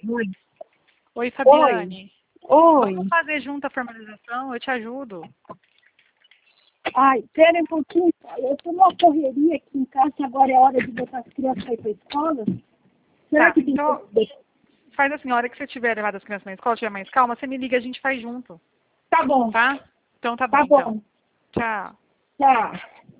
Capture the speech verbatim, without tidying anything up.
Oi. Oi, Fabiane. Oi. Vamos fazer junto a formalização? Eu te ajudo. Ai, espera um pouquinho. Eu tô numa correria aqui em casa, que agora é hora de botar as crianças para ir para a escola. Será Tá, que tem então, que... faz assim, a hora que você tiver levado as crianças na escola, tiver mais calma, você me liga e a gente faz junto. Tá bom. Tá? Então tá bom, Tá então. bom. Tchau. Tá.